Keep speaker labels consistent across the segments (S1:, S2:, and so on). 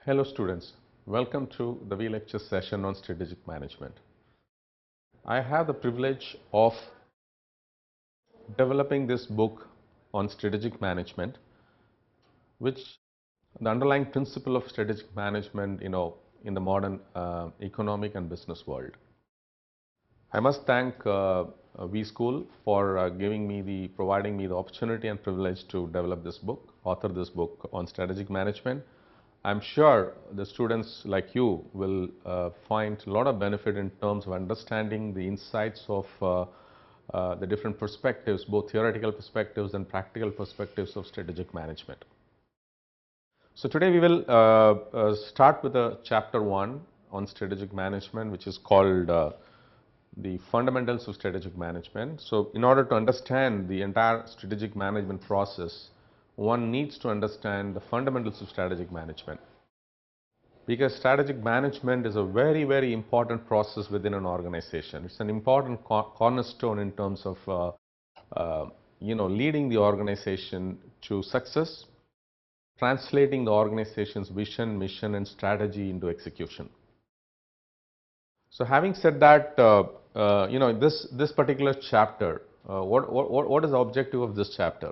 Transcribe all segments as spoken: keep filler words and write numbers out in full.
S1: Hello students, welcome to the V-Lecture session on strategic management. I have the privilege of developing this book on strategic management, which the underlying principle of strategic management, you know, in the modern uh, economic and business world. I must thank uh, V School for uh, giving me the, providing me the opportunity and privilege to develop this book, author this book on strategic management. I'm sure the students like you will uh, find a lot of benefit in terms of understanding the insights of uh, uh, the different perspectives, both theoretical perspectives and practical perspectives of strategic management. So today we will uh, uh, start with a chapter one on strategic management, which is called uh, the fundamentals of strategic management. So in order to understand the entire strategic management process, one needs to understand the fundamentals of strategic management, because strategic management is a very very important process within an organization. It's an important co cornerstone in terms of uh, uh, you know leading the organization to success, translating the organization's vision, mission and strategy into execution. So having said that, uh, uh, you know this this particular chapter, uh, what, what what is the objective of this chapter?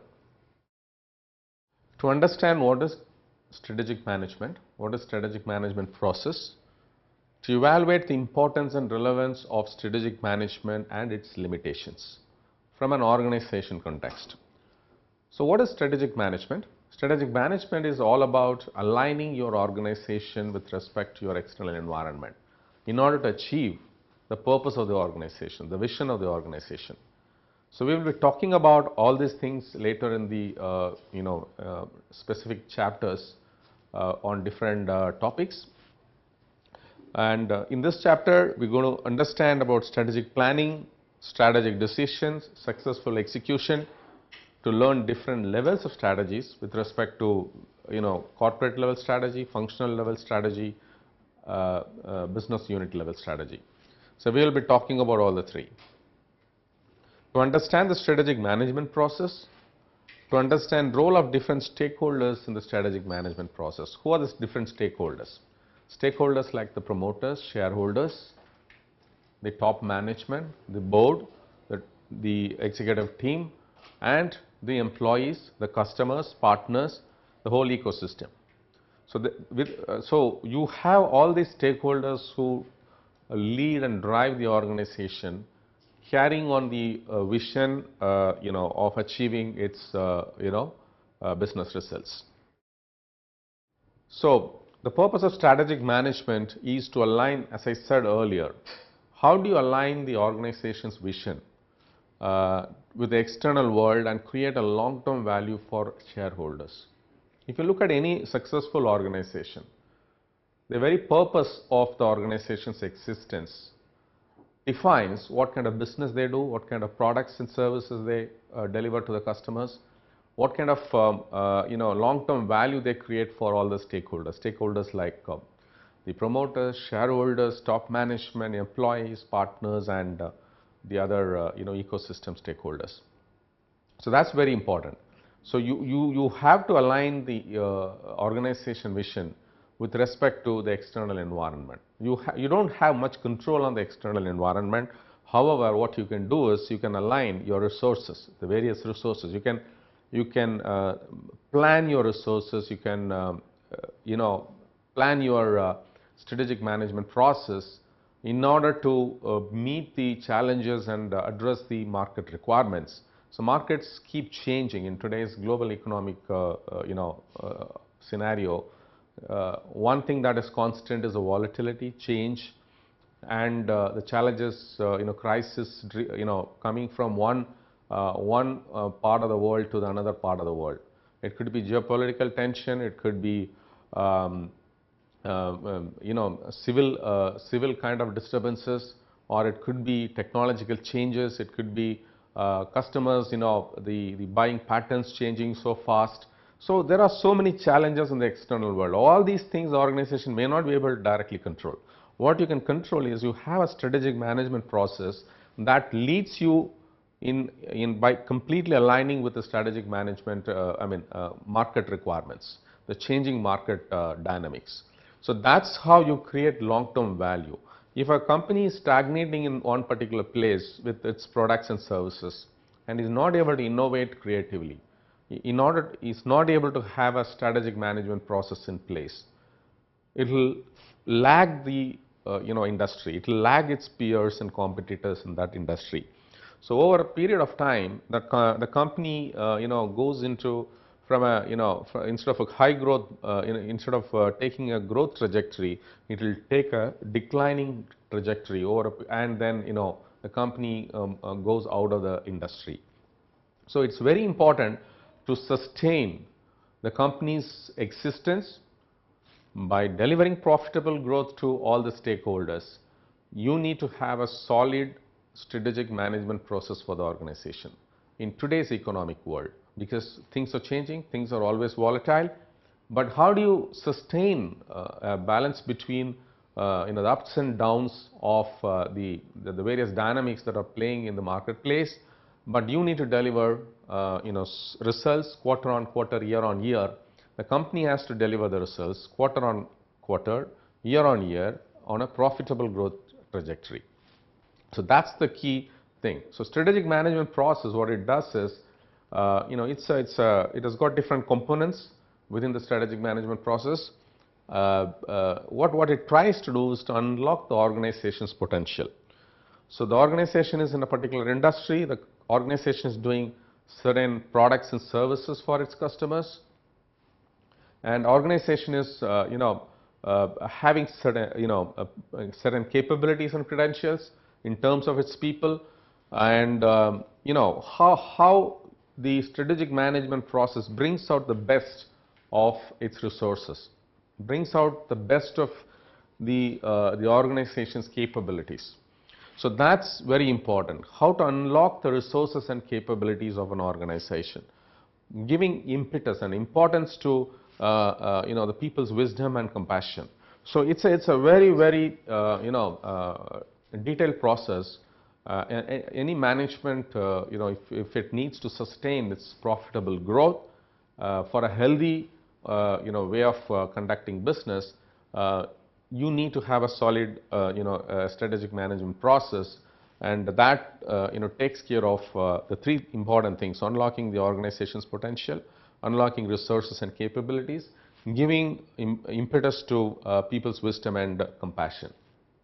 S1: To understand what is strategic management, what is strategic management process, to evaluate the importance and relevance of strategic management and its limitations from an organization context. So what is strategic management? Strategic management is all about aligning your organization with respect to your external environment in order to achieve the purpose of the organization, the vision of the organization. So we will be talking about all these things later in the uh, you know uh, specific chapters uh, on different uh, topics. And uh, in this chapter we're going to understand about strategic planning, strategic decisions, successful execution, to learn different levels of strategies with respect to you know corporate level strategy, functional level strategy, uh, uh, business unit level strategy. So we will be talking about all the three. To understand the strategic management process, to understand role of different stakeholders in the strategic management process. Who are these different stakeholders? Stakeholders like the promoters, shareholders, the top management, the board, the, the executive team and the employees, the customers, partners, the whole ecosystem. So, the, with, uh, so you have all these stakeholders who uh, lead and drive the organization, carrying on the uh, vision uh, you know of achieving its uh, you know uh, business results. So the purpose of strategic management is to align, as I said earlier, how do you align the organization's vision uh, with the external world and create a long-term value for shareholders. If you look at any successful organization, the very purpose of the organization's existence defines what kind of business they do, what kind of products and services they uh, deliver to the customers, what kind of um, uh, you know long-term value they create for all the stakeholders. Stakeholders like uh, the promoters, shareholders, top management, employees, partners, and uh, the other uh, you know ecosystem stakeholders. So that's very important. So you you you have to align the uh, organization vision with respect to the external environment. You you don't have much control on the external environment. However, what you can do is you can align your resources, the various resources. You can you can uh, plan your resources. You can um, uh, you know plan your uh, strategic management process in order to uh, meet the challenges and uh, address the market requirements. So markets keep changing in today's global economic uh, uh, you know uh, scenario. Uh, one thing that is constant is the volatility, change, and uh, the challenges, uh, you know, crisis, you know, coming from one uh, one uh, part of the world to the another part of the world. It could be geopolitical tension. It could be um, uh, um, you know civil uh, civil kind of disturbances, or it could be technological changes. It could be uh, customers, you know, the the buying patterns changing so fast. So there are so many challenges in the external world. All these things the organization may not be able to directly control. What you can control is you have a strategic management process that leads you in, in by completely aligning with the strategic management, uh, I mean, uh, market requirements, the changing market uh, dynamics. So that's how you create long-term value. If a company is stagnating in one particular place with its products and services and is not able to innovate creatively, in order is not able to have a strategic management process in place, it will lag the uh, you know industry, it will lag its peers and competitors in that industry. So over a period of time, the, co the company uh, you know goes into from a you know instead of a high growth uh, in, instead of uh, taking a growth trajectory, it will take a declining trajectory over a, and then you know the company um, uh, goes out of the industry. So it's very important to sustain the company's existence by delivering profitable growth to all the stakeholders. You need to have a solid strategic management process for the organization in today's economic world, because things are changing, things are always volatile. But how do you sustain uh, a balance between uh, you know, the ups and downs of uh, the, the, the various dynamics that are playing in the marketplace? But you need to deliver uh, you know, results quarter on quarter, year on year. The company has to deliver the results quarter on quarter, year on year on a profitable growth trajectory. So that's the key thing. So strategic management process, what it does is, uh, you know, it's a, it's a, it has got different components within the strategic management process. Uh, uh, what, what it tries to do is to unlock the organization's potential. So the organization is in a particular industry, the organization is doing certain products and services for its customers, and organization is, uh, you know, uh, having certain, you know, uh, certain capabilities and credentials in terms of its people, and um, you know how how the strategic management process brings out the best of its resources, brings out the best of the uh, the organization's capabilities. So that's very important. How to unlock the resources and capabilities of an organization, giving impetus and importance to uh, uh, you know the people's wisdom and compassion. So it's a, it's a very very uh, you know uh, detailed process. Uh, any management uh, you know if, if it needs to sustain its profitable growth uh, for a healthy uh, you know way of uh, conducting business, uh, you need to have a solid uh, you know uh, strategic management process, and that uh, you know takes care of uh, the three important things: unlocking the organization's potential, unlocking resources and capabilities, giving im impetus to uh, people's wisdom and uh, compassion.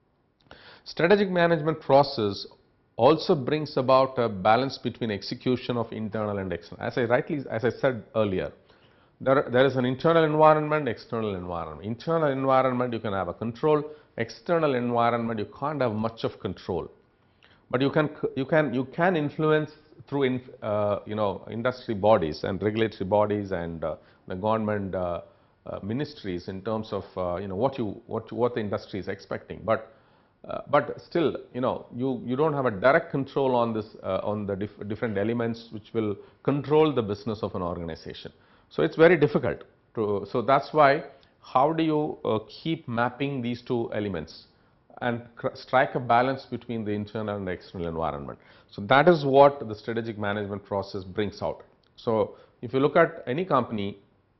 S1: Strategic management process also brings about a balance between execution of internal and external. As I rightly, as I said earlier, there, there is an internal environment, external environment. Internal environment, you can have a control. External environment, you can't have much of control. But you can, you can, you can influence through in, uh, you know, industry bodies and regulatory bodies and uh, the government uh, uh, ministries in terms of uh, you know what you what what the industry is expecting. But uh, but still, you know, you you don't have a direct control on this uh, on the dif different elements which will control the business of an organization. So it's very difficult to. So that's why, how do you uh, keep mapping these two elements and strike a balance between the internal and the external environment? So that is what the strategic management process brings out. So if you look at any company,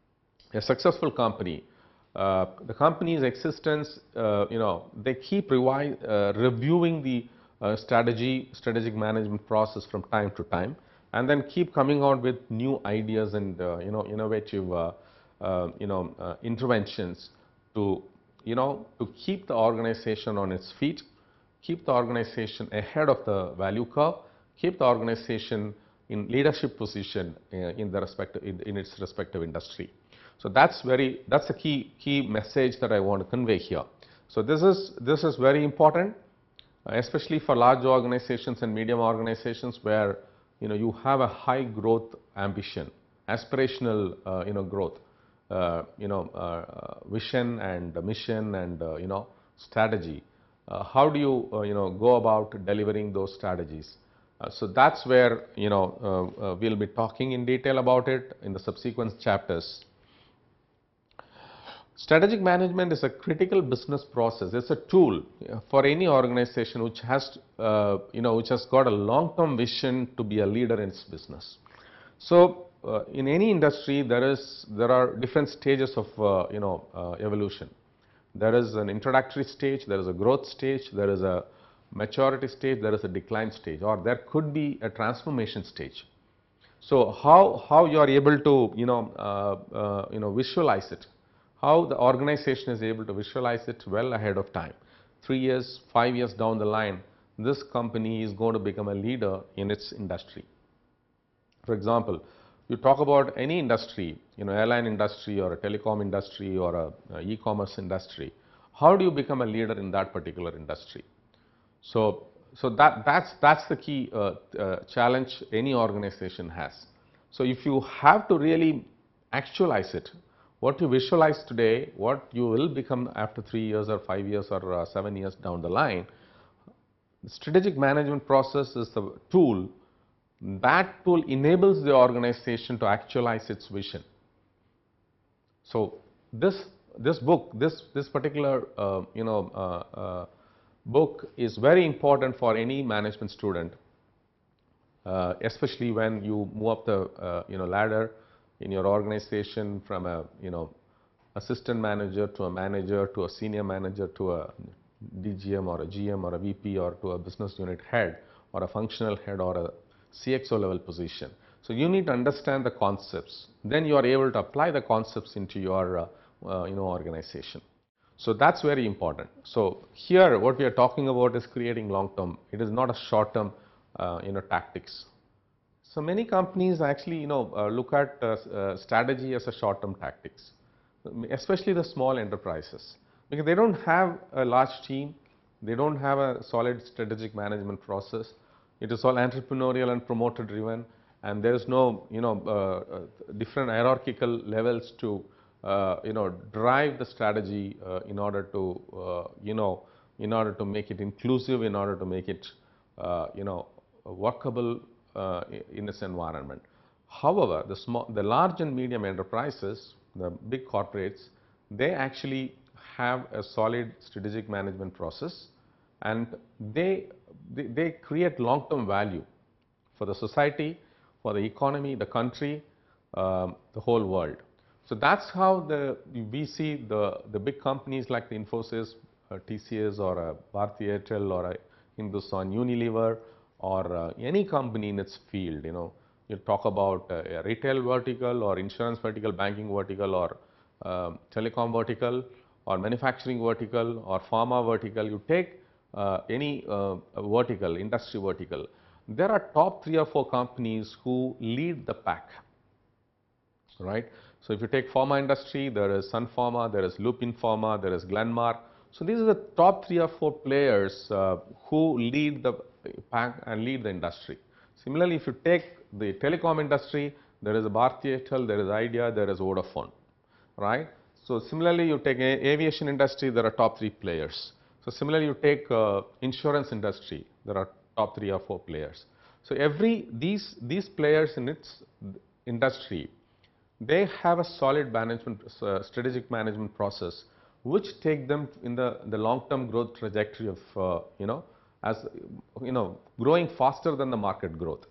S1: a successful company, uh, the company's existence, uh, you know, they keep revi uh, reviewing the uh, strategy, strategic management process from time to time, and then keep coming out with new ideas and uh, you know innovative uh, uh, you know uh, interventions to you know to keep the organization on its feet, keep the organization ahead of the value curve, keep the organization in leadership position uh, in the respective in, in its respective industry. So that's very that's a key key message that I want to convey here. So this is this is very important, uh, especially for large organizations and medium organizations where you know you have a high growth ambition, aspirational uh, you know growth, uh, you know uh, vision and mission and uh, you know strategy. Uh, how do you uh, you know go about delivering those strategies? Uh, so that's where you know uh, uh, we'll be talking in detail about it in the subsequent chapters. Strategic management is a critical business process. It's a tool for any organization which has, uh, you know, which has got a long-term vision to be a leader in its business. So, uh, in any industry, there is there are different stages of, uh, you know, uh, evolution. There is an introductory stage, there is a growth stage, there is a maturity stage, there is a decline stage, or there could be a transformation stage. So how, how you are able to, you know, uh, uh, you know, visualize it, how the organization is able to visualize it well ahead of time. Three years, five years down the line, this company is going to become a leader in its industry. For example, you talk about any industry, you know, airline industry or a telecom industry or a, a e-commerce industry, how do you become a leader in that particular industry? So, so that, that's, that's the key uh, uh, challenge any organization has. So if you have to really actualize it, what you visualize today, what you will become after three years or five years or uh, seven years down the line, the strategic management process is the tool. That tool enables the organization to actualize its vision. So this, this book, this, this particular uh, you know, uh, uh, book is very important for any management student, uh, especially when you move up the uh, you know, ladder in your organization from a you know, assistant manager to a manager to a senior manager to a D G M or a G M or a V P or to a business unit head or a functional head or a C X O level position. So you need to understand the concepts. Then you are able to apply the concepts into your uh, uh, you know, organization. So that's very important. So here what we are talking about is creating long term. It is not a short term uh, you know, tactics. So many companies actually you know uh, look at uh, uh, strategy as a short term tactics, especially the small enterprises, because they don't have a large team, they don't have a solid strategic management process. It is all entrepreneurial and promoter driven, and there is no you know uh, different hierarchical levels to uh, you know drive the strategy uh, in order to uh, you know in order to make it inclusive, in order to make it uh, you know workable uh, in this environment. However, the small, the large and medium enterprises, the big corporates, they actually have a solid strategic management process, and they, they, they create long-term value for the society, for the economy, the country, um, the whole world. So that's how the, we see the, the big companies like the Infosys, uh, T C S or a Bharti Airtel or a Hindustan Unilever or uh, any company in its field, you know, you talk about uh, a retail vertical or insurance vertical, banking vertical or uh, telecom vertical or manufacturing vertical or pharma vertical, you take uh, any uh, vertical, industry vertical, there are top three or four companies who lead the pack, right? So if you take pharma industry, there is Sun Pharma, there is Lupin Pharma, there is Glenmark. So these are the top three or four players uh, who lead the pack and lead the industry. Similarly, if you take the telecom industry, there is a Bharti Airtel, there is Idea, there is Vodafone, right? So similarly, you take a aviation industry, there are top three players. So similarly, you take uh, insurance industry, there are top three or four players. So every these these players in its industry, they have a solid management, uh, strategic management process, which take them in the, the long-term growth trajectory of, uh, you know, as, you know, growing faster than the market growth.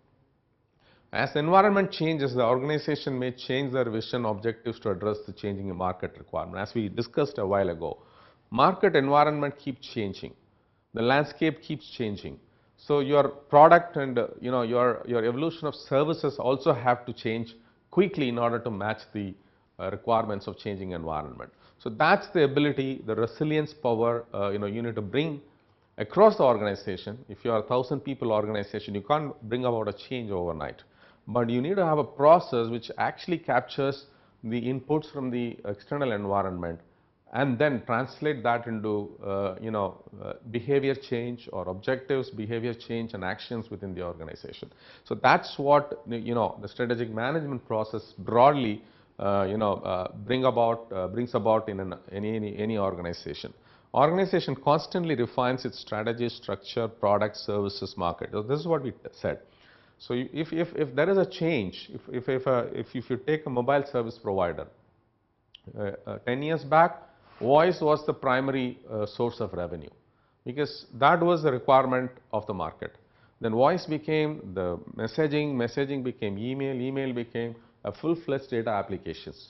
S1: As the environment changes, the organization may change their vision objectives to address the changing market requirement. As we discussed a while ago, market environment keeps changing. The landscape keeps changing. So your product and, uh, you know, your, your evolution of services also have to change quickly in order to match the uh, requirements of changing environment. So that's the ability, the resilience power, uh, you know, you need to bring across the organization. If you are a thousand people organization, you can't bring about a change overnight, but you need to have a process which actually captures the inputs from the external environment and then translate that into uh, you know uh, behavior change or objectives, behavior change and actions within the organization. So that's what you know the strategic management process broadly uh, you know uh, bring about uh, brings about in an, any, any any organization. Organization constantly refines its strategy, structure, product, services, market. So this is what we said. So if, if, if there is a change, if, if, if, uh, if, if you take a mobile service provider, uh, uh, ten years back, voice was the primary uh, source of revenue because that was the requirement of the market. Then voice became the messaging, messaging became email, email became a full-fledged data applications.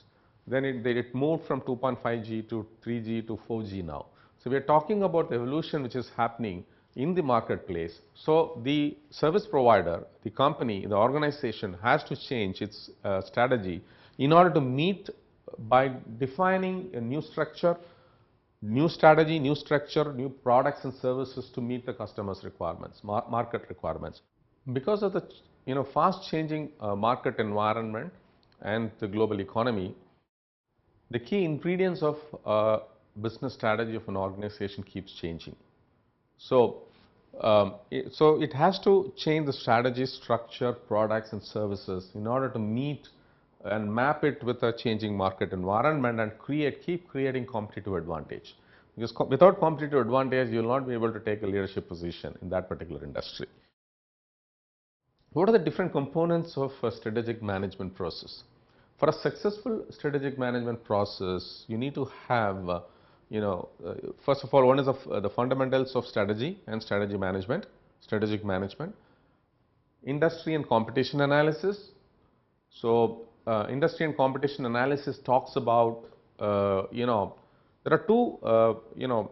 S1: then it, it moved from two point five G to three G to four G now. So, we are talking about the evolution which is happening in the marketplace. So, the service provider, the company, the organization has to change its uh, strategy in order to meet by defining a new structure, new strategy, new structure, new products and services to meet the customers' requirements, mar market requirements. Because of the you know fast changing uh, market environment and the global economy, the key ingredients of uh, business strategy of an organization keeps changing. So, um, it, so it has to change the strategy, structure, products and services in order to meet and map it with a changing market environment and create, keep creating competitive advantage. Because co without competitive advantage, you will not be able to take a leadership position in that particular industry. What are the different components of a strategic management process? For a successful strategic management process, you need to have, uh, you know, uh, first of all, one is of, uh, the fundamentals of strategy and strategy management, strategic management, industry and competition analysis. So, uh, industry and competition analysis talks about, uh, you know, there are two, uh, you know,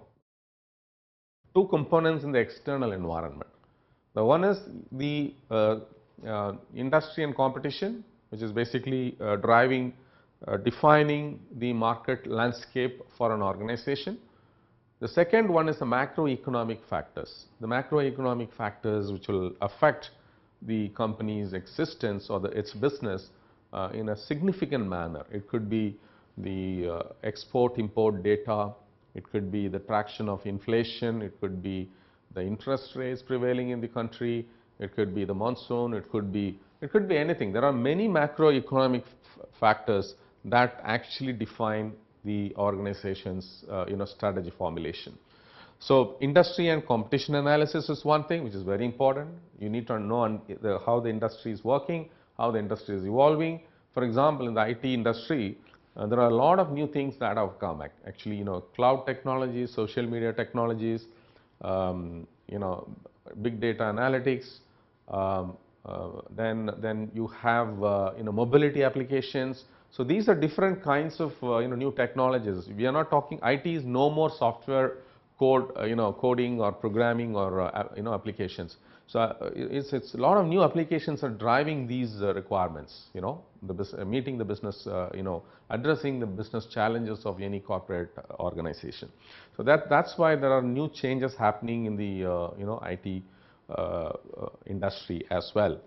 S1: two components in the external environment. The one is the uh, uh, industry and competition, which is basically uh, driving, uh, defining the market landscape for an organization. The second one is the macroeconomic factors. The macroeconomic factors which will affect the company's existence or the, its business uh, in a significant manner. It could be the uh, export-import data, it could be the traction of inflation, it could be the interest rates prevailing in the country, it could be the monsoon, it could be, it could be anything. There are many macroeconomic factors that actually define the organization's uh, you know, strategy formulation. So, industry and competition analysis is one thing which is very important. You need to know the, how the industry is working, how the industry is evolving. For example, in the I T industry, uh, there are a lot of new things that have come. Actually, you know, cloud technologies, social media technologies, um, you know, big data analytics. Um, uh, then, then you have uh, you know mobility applications. So these are different kinds of uh, you know new technologies. We are not talking I T is no more software code uh, you know coding or programming or uh, you know applications. So uh, it's it's a lot of new applications are driving these uh, requirements. You know the uh, meeting the business uh, you know addressing the business challenges of any corporate organization. So that that's why there are new changes happening in the uh, you know I T uh, uh, industry as well.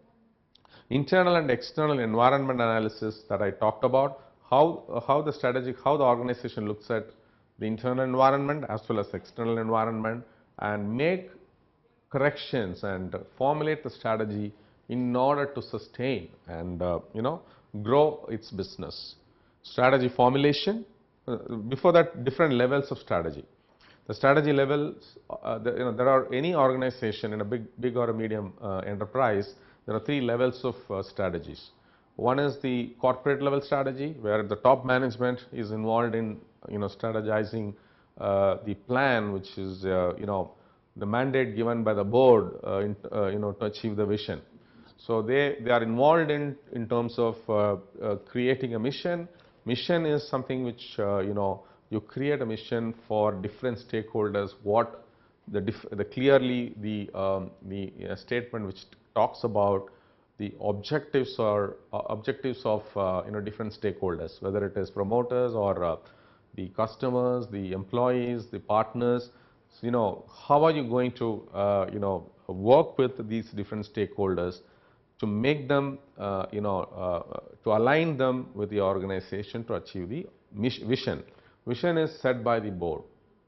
S1: Internal and external environment analysis that I talked about, how, uh, how the strategic, how the organization looks at the internal environment as well as external environment and make corrections and formulate the strategy in order to sustain and uh, you know grow its business. Strategy formulation, uh, before that different levels of strategy. The strategy levels, uh, the, you know, there are any organization in a big, big or a medium uh, enterprise, there are three levels of uh, strategies. One is the corporate level strategy, where the top management is involved in, you know, strategizing uh, the plan, which is, uh, you know, the mandate given by the board, uh, in, uh, you know, to achieve the vision. So they, they are involved in, in terms of uh, uh, creating a mission. Mission is something which, uh, you know, you create a mission for different stakeholders, what the, the clearly the, um, the uh, statement which talks about the objectives or uh, objectives of uh, you know different stakeholders, whether it is promoters or uh, the customers, the employees, the partners. So, you know, how are you going to uh, you know work with these different stakeholders to make them uh, you know uh, to align them with the organization to achieve the vision. Vision is set by the board.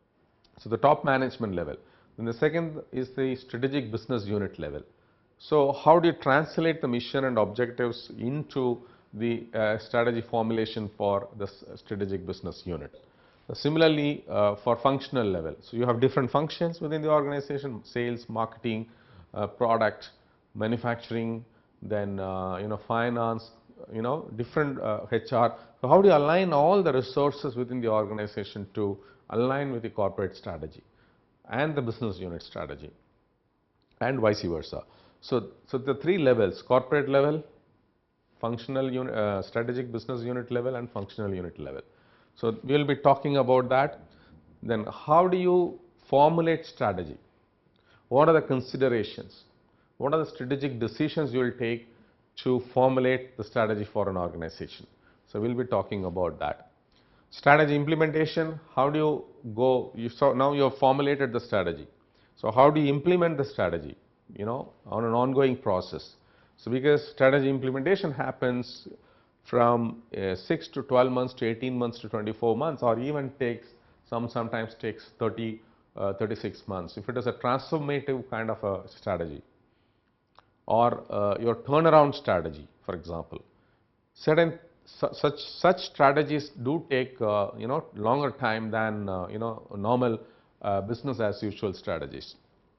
S1: So the top management level. Then the second is the strategic business unit level. So how do you translate the mission and objectives into the uh, strategy formulation for the strategic business unit? Uh, similarly, uh, for functional level. So you have different functions within the organization: sales, marketing, uh, product, manufacturing, then uh, you know finance, you know different uh, H R. So how do you align all the resources within the organization to align with the corporate strategy and the business unit strategy, and vice versa? So, so the three levels: corporate level, functional unit, uh, strategic business unit level and functional unit level. So we will be talking about that. Then how do you formulate strategy? What are the considerations? What are the strategic decisions you will take to formulate the strategy for an organization? So we will be talking about that. Strategy implementation, how do you go, you saw now you have formulated the strategy. So how do you implement the strategy, you know, on an ongoing process? So because strategy implementation happens from uh, six to twelve months to eighteen months to twenty-four months, or even takes some sometimes takes thirty, uh, thirty-six months. If it is a transformative kind of a strategy, or uh, your turnaround strategy, for example, certain su such such strategies do take uh, you know longer time than uh, you know normal uh, business as usual strategies.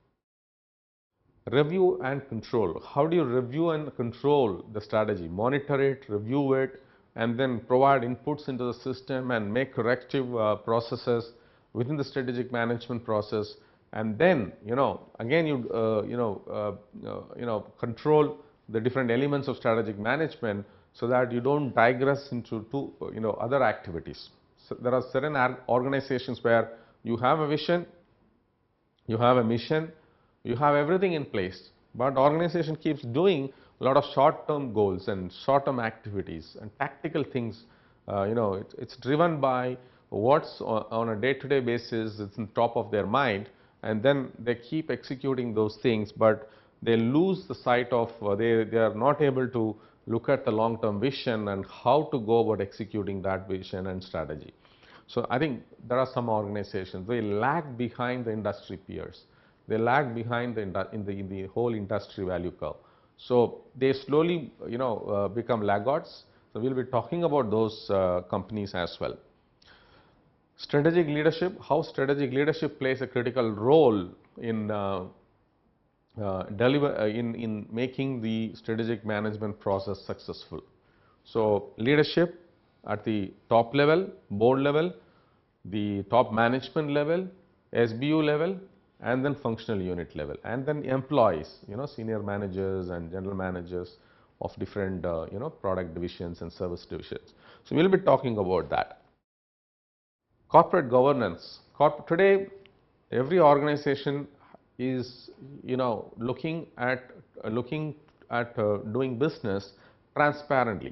S1: Review and control. How do you review and control the strategy? Monitor it, review it, and then provide inputs into the system and make corrective uh, processes within the strategic management process. And then, you know, again, you uh, you know uh, uh, you know control the different elements of strategic management so that you don't digress into two you know other activities. So there are certain organizations where you have a vision, you have a mission, you have everything in place, but organization keeps doing a lot of short-term goals and short-term activities and tactical things. Uh, you know, it, it's driven by what's on, on a day-to-day basis, it's on top of their mind, and then they keep executing those things, but they lose the sight of, uh, they, they are not able to look at the long-term vision and how to go about executing that vision and strategy. So I think there are some organizations, they lag behind the industry peers. They lag behind the, in the, in the whole industry value curve. So they slowly, you know, uh, become laggards. So we'll be talking about those uh, companies as well. Strategic leadership, how strategic leadership plays a critical role in uh, uh, deliver uh, in in making the strategic management process successful. So leadership at the top level, board level, the top management level, S B U level, and then functional unit level, and then employees, you know, senior managers and general managers of different, uh, you know, product divisions and service divisions. So we'll be talking about that. Corporate governance. Corp today, every organization is, you know, looking at uh, looking at uh, doing business transparently.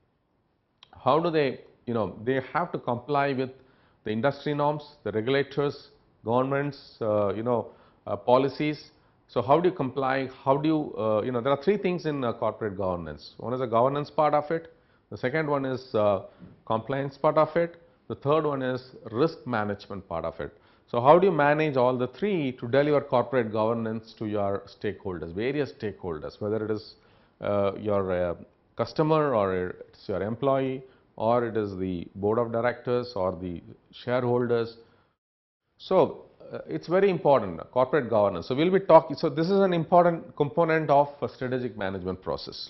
S1: How do they, you know, they have to comply with the industry norms, the regulators, governments, uh, you know, uh, policies. So how do you comply? How do you, uh, you know, there are three things in uh, corporate governance. One is the governance part of it. The second one is uh, compliance part of it. The third one is risk management part of it. So how do you manage all the three to deliver corporate governance to your stakeholders, various stakeholders, whether it is uh, your uh, customer or it's your employee, or it is the board of directors or the shareholders. So uh, it's very important, uh, corporate governance. So we'll be talking, so this is an important component of a strategic management process.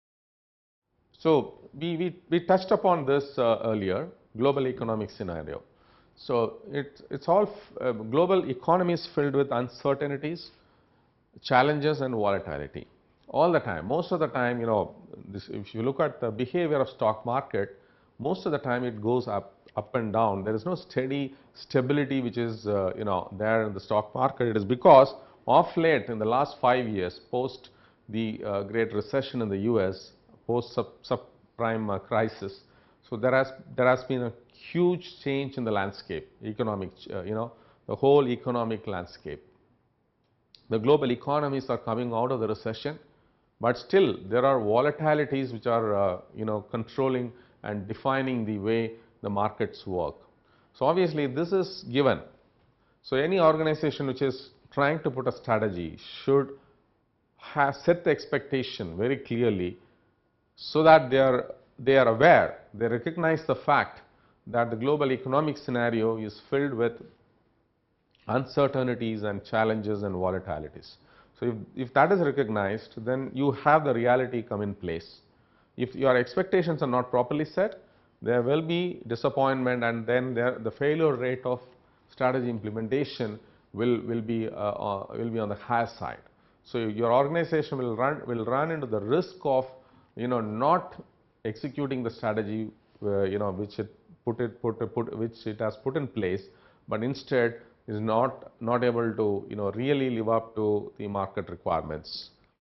S1: So we, we, we touched upon this uh, earlier, global economic scenario. So it, it's all, uh, global economy is filled with uncertainties, challenges and volatility. All the time, most of the time, you know, this, if you look at the behavior of stock market, most of the time it goes up, up and down. There is no steady stability which is, uh, you know, there in the stock market. It is because of late in the last five years, post the uh, Great Recession in the U S, post sub, subprime uh, crisis, so there has, there has been a huge change in the landscape, economic, uh, you know, the whole economic landscape. The global economies are coming out of the recession, but still there are volatilities which are, uh, you know, controlling and defining the way the markets work. So obviously this is given. So any organization which is trying to put a strategy should have set the expectation very clearly so that they are, they are aware, they recognize the fact that the global economic scenario is filled with uncertainties and challenges and volatilities. So if, if that is recognized, then you have the reality come in place. If your expectations are not properly set, there will be disappointment, and then there, the failure rate of strategy implementation will, will, be, uh, uh, will be on the higher side. So your organization will run, will run into the risk of, you know, not executing the strategy, uh, you know, which it put it put, put which it has put in place, but instead is not not able to, you know, really live up to the market requirements.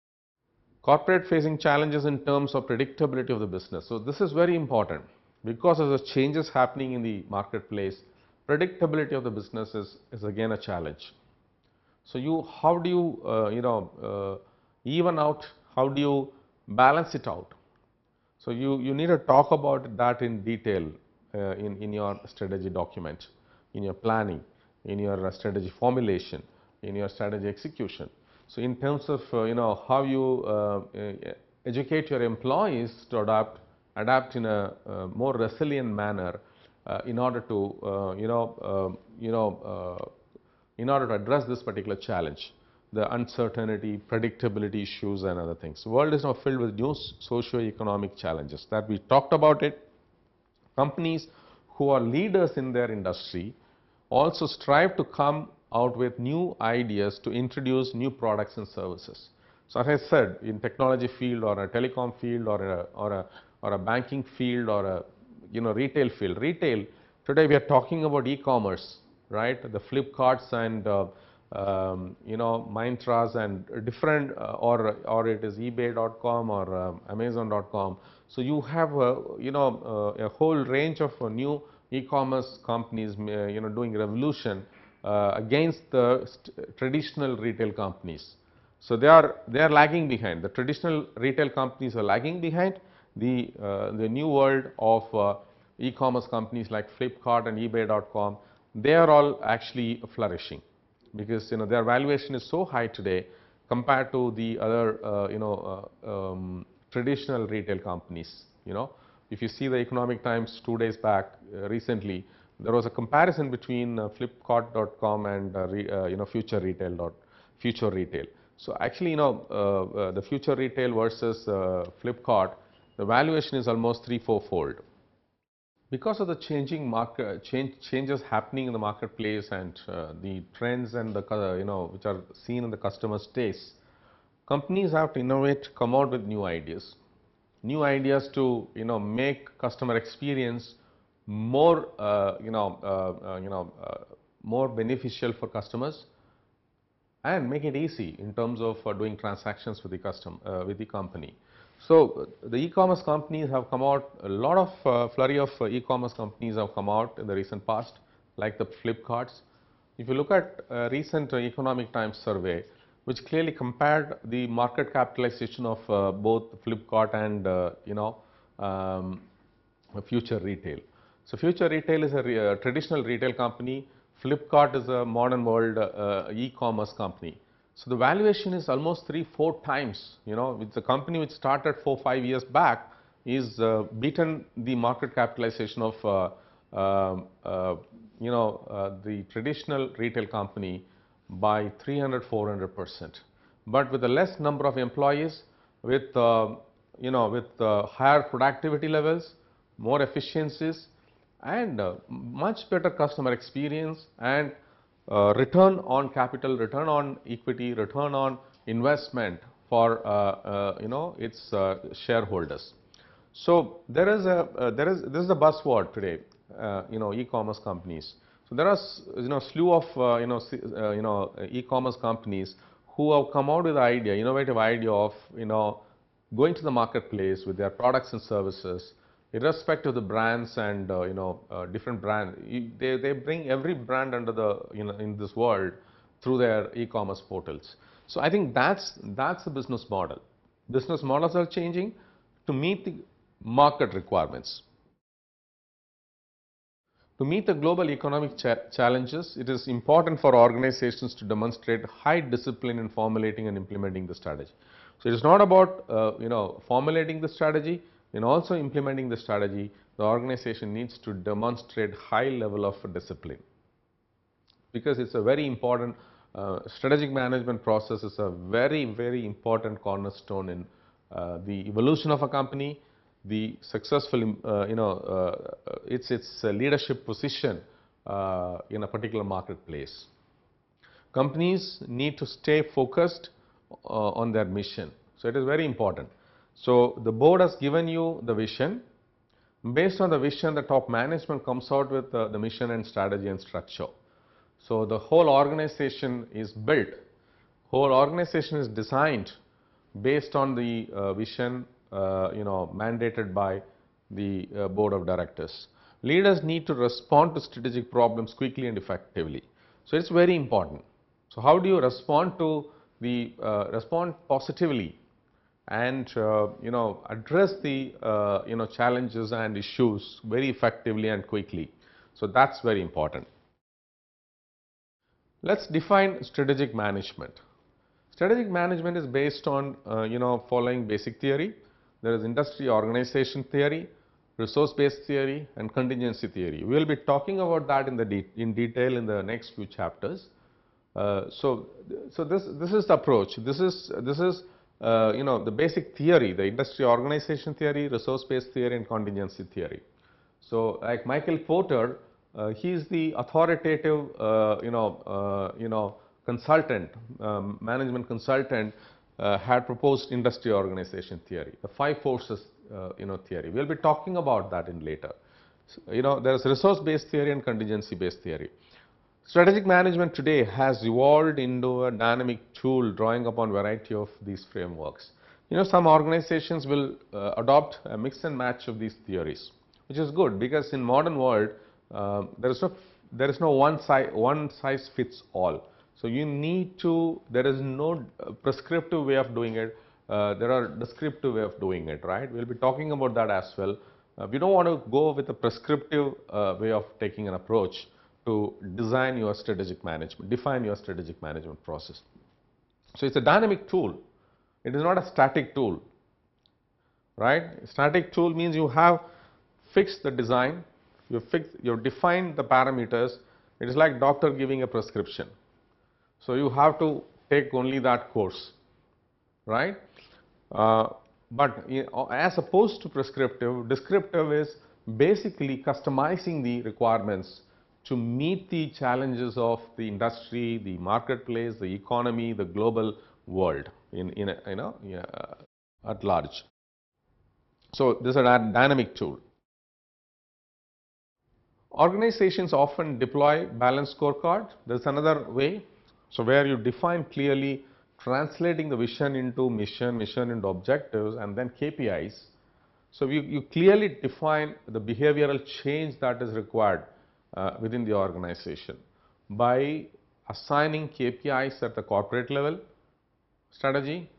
S1: Corporate facing challenges in terms of predictability of the business. So this is very important because of the changes happening in the marketplace. Predictability of the business is, is again a challenge. So you, how do you, uh, you know, uh, even out, how do you balance it out? So you, you need to talk about that in detail uh, in, in your strategy document, in your planning, in your strategy formulation, in your strategy execution. So in terms of, uh, you know, how you uh, educate your employees to adapt, adapt in a uh, more resilient manner uh, in order to, uh, you know, uh, you know, uh, in order to address this particular challenge, the uncertainty, predictability issues and other things. The world is now filled with new socio-economic challenges that we talked about it. Companies who are leaders in their industry also strive to come out with new ideas to introduce new products and services. So as I said, in technology field or a telecom field or a, or a, or a banking field or a, you know, retail field. Retail, today we are talking about e-commerce, right? The Flipkarts and uh, um, you know, Myntras and different, uh, or or it is eBay dot com or um, Amazon dot com. So you have uh, you know uh, a whole range of uh, new e-commerce companies, uh, you know, doing revolution uh, against the traditional retail companies. So they are they are lagging behind. The traditional retail companies are lagging behind. The uh, the new world of uh, e-commerce companies like Flipkart and eBay dot com, they are all actually flourishing because, you know, their valuation is so high today compared to the other uh, you know uh, um, traditional retail companies. You know, if you see the Economic Times two days back uh, recently, there was a comparison between uh, Flipkart dot com and uh, re, uh, you know Future Retail dot Future Retail. So actually, you know, uh, uh, the Future Retail versus uh, Flipkart, the valuation is almost three, four fold. Because of the changing market, change, changes happening in the marketplace and uh, the trends and the, uh, you know, which are seen in the customer's tastes, companies have to innovate, come out with new ideas. New ideas to, you know, make customer experience more, uh, you know, uh, uh, you know, uh, more beneficial for customers and make it easy in terms of uh, doing transactions with the custom, uh, with the company. So uh, the e-commerce companies have come out, a lot of uh, flurry of uh, e-commerce companies have come out in the recent past, like the Flipkarts. If you look at a recent uh, Economic Times survey, which clearly compared the market capitalization of uh, both Flipkart and, uh, you know, um, Future Retail. So Future Retail is a re uh, traditional retail company. Flipkart is a modern world uh, e-commerce company. So the valuation is almost three, four times. You know, it's a company which started four, five years back is uh, beaten the market capitalization of, uh, uh, uh, you know, uh, the traditional retail company by three hundred, four hundred percent. But with a less number of employees, with, uh, you know, with uh, higher productivity levels, more efficiencies, and uh, much better customer experience and uh, return on capital, return on equity, return on investment for uh, uh, you know its uh, shareholders. So there is a uh, there is this is the buzzword today, uh, you know e-commerce companies. So there are you know slew of uh, you know uh, you know e-commerce companies who have come out with the idea, innovative idea of you know going to the marketplace with their products and services, irrespective of the brands and uh, you know uh, different brand, they, they bring every brand under the you know in this world through their e-commerce portals. So I think that's that's the business model. Business models are changing to meet the market requirements. To meet the global economic cha challenges, it is important for organizations to demonstrate high discipline in formulating and implementing the strategy. So it is not about uh, you know formulating the strategy. In also implementing the strategy, the organization needs to demonstrate high level of discipline, because it's a very important uh, strategic management process is a very, very important cornerstone in uh, the evolution of a company, the successful, uh, you know, uh, it's its uh, leadership position uh, in a particular marketplace. Companies need to stay focused uh, on their mission. So it is very important. So the board has given you the vision. Based on the vision, the top management comes out with uh, the mission and strategy and structure. So the whole organization is built, whole organization is designed based on the uh, vision, uh, you know, mandated by the uh, board of directors. Leaders need to respond to strategic problems quickly and effectively. So it's very important. So how do you respond to the uh, respond positively and uh, you know, address the uh, you know, challenges and issues very effectively and quickly? So that's very important. Let's define strategic management. Strategic management is based on uh, you know, following basic theory. There is industry organization theory, resource based theory and contingency theory. We will be talking about that in the de in detail in the next few chapters. Uh, so, so this this is the approach. This is this is uh, you know, the basic theory, the industry organization theory, resource based theory and contingency theory. So, like Michael Porter, uh, he is the authoritative uh, you know uh, you know consultant, um, management consultant, uh, had proposed industry organization theory, the five forces uh, you know theory. We will be talking about that in later. So, you know, there is resource based theory and contingency based theory. Strategic management today has evolved into a dynamic tool drawing upon variety of these frameworks. You know, some organizations will uh, adopt a mix and match of these theories, which is good because in modern world uh, there is no there is no one size one size fits all. So you need to, there is no prescriptive way of doing it. Uh, there are descriptive way of doing it, right? We'll be talking about that as well. Uh, we don't want to go with a prescriptive uh, way of taking an approach to design your strategic management, define your strategic management process. So it's a dynamic tool. It is not a static tool, right? Static tool means you have fixed the design, you fix, you define the parameters. It is like doctor giving a prescription. So you have to take only that course, right? Uh, but as opposed to prescriptive, descriptive is basically customizing the requirements to meet the challenges of the industry, the marketplace, the economy, the global world in, in a, you know, yeah, at large. So this is a dynamic tool. Organizations often deploy balanced scorecard. There is another way. So where you define clearly, translating the vision into mission, mission into objectives and then K P Is. So you, you clearly define the behavioral change that is required uh, within the organization by assigning K P Is at the corporate level strategy,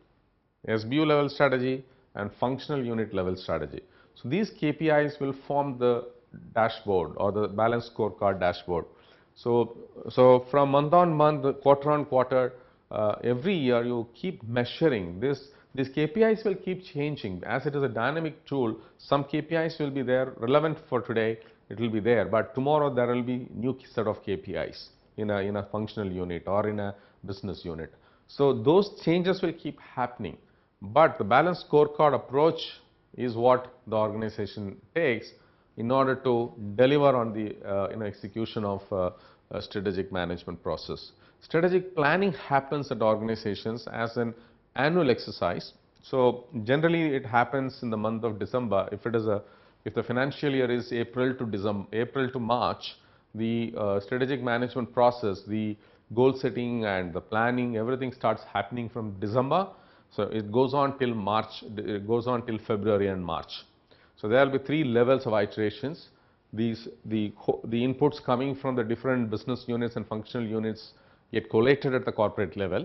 S1: S B U level strategy and functional unit level strategy. So these K P Is will form the dashboard or the balanced scorecard dashboard. So, so from month on month, quarter on quarter, uh, every year you keep measuring this. These K P Is will keep changing as it is a dynamic tool. Some K P Is will be there relevant for today, it will be there, but tomorrow there will be new set of K P Is in a, in a functional unit or in a business unit. So those changes will keep happening, but the balanced scorecard approach is what the organization takes in order to deliver on the uh, you know, execution of uh, a strategic management process. Strategic planning happens at organizations as an annual exercise. So generally it happens in the month of December. If it is a, if the financial year is April to December, April to March, the uh, strategic management process, the goal setting and the planning, everything starts happening from December. So it goes on till March, it goes on till February and March. So there will be three levels of iterations. These, the, the inputs coming from the different business units and functional units get collated at the corporate level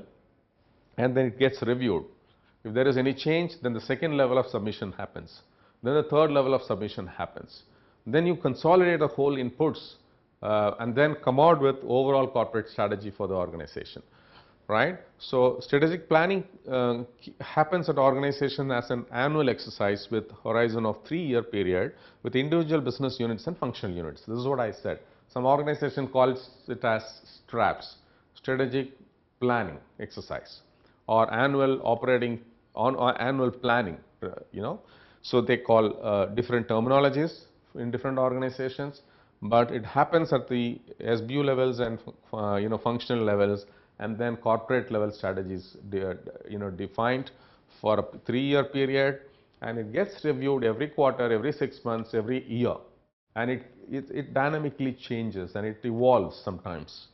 S1: and then it gets reviewed. If there is any change, then the second level of submission happens. Then the third level of submission happens. Then you consolidate the whole inputs uh, and then come out with overall corporate strategy for the organization. Right? So strategic planning uh, happens at organization as an annual exercise with horizon of three year period with individual business units and functional units. This is what I said. Some organization calls it as STRAPS, strategic planning exercise, or annual operating on or annual planning, uh, you know. So they call uh, different terminologies in different organizations, but it happens at the S B U levels and uh, you know, functional levels, and then corporate level strategies, you know, defined for a three year period and it gets reviewed every quarter, every six months, every year, and it, it, it dynamically changes and it evolves sometimes.